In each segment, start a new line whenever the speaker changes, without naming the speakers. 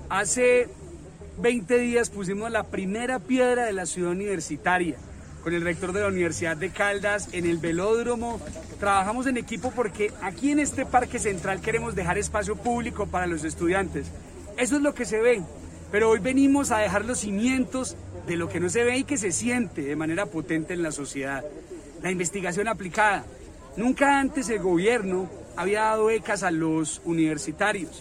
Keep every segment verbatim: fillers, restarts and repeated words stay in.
Hace veinte días pusimos la primera piedra de la ciudad universitaria con el rector de la Universidad de Caldas en el velódromo. Trabajamos en equipo porque aquí en este parque central queremos dejar espacio público para los estudiantes. Eso es lo que se ve, pero hoy venimos a dejar los cimientos de lo que no se ve y que se siente de manera potente en la sociedad. La investigación aplicada. Nunca antes el gobierno había dado becas a los universitarios.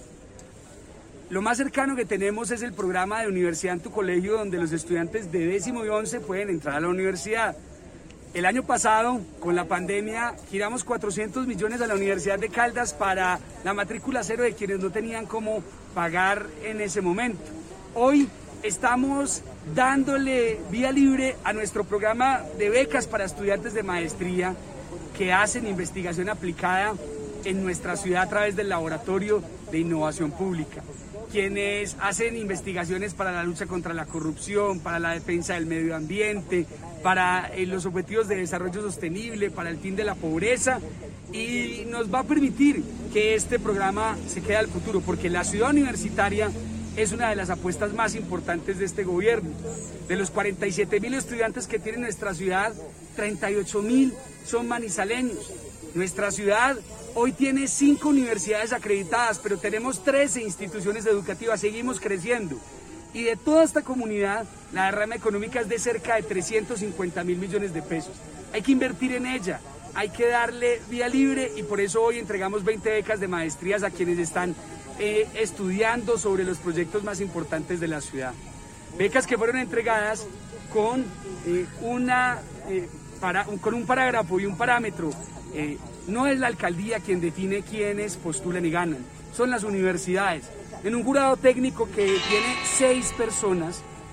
Lo más cercano que tenemos es el programa de Universidad en tu Colegio, donde los estudiantes de décimo y once pueden entrar a la universidad. El año pasado, con la pandemia, giramos cuatrocientos millones a la Universidad de Caldas para la matrícula cero de quienes no tenían cómo pagar en ese momento. Hoy estamos dándole vía libre a nuestro programa de becas para estudiantes de maestría que hacen investigación aplicada en nuestra ciudad a través del Laboratorio de Innovación Pública, quienes hacen investigaciones para la lucha contra la corrupción, para la defensa del medio ambiente, para eh, los objetivos de desarrollo sostenible, para el fin de la pobreza, y nos va a permitir que este programa se quede al futuro, porque la ciudad universitaria es una de las apuestas más importantes de este gobierno. De los cuarenta y siete mil estudiantes que tiene nuestra ciudad, treinta y ocho mil son manizaleños. Nuestra ciudad hoy tiene cinco universidades acreditadas, pero tenemos trece instituciones educativas, seguimos creciendo. Y de toda esta comunidad, la derrama económica es de cerca de trescientos cincuenta mil millones de pesos. Hay que invertir en ella, hay que darle vía libre y por eso hoy entregamos veinte becas de maestrías a quienes están eh, estudiando sobre los proyectos más importantes de la ciudad. Becas que fueron entregadas con, eh, una, eh, para, un, con un parágrafo y un parámetro. Eh, no es la alcaldía quien define quiénes postulan y ganan, son las universidades. En un jurado técnico que tiene seis personas,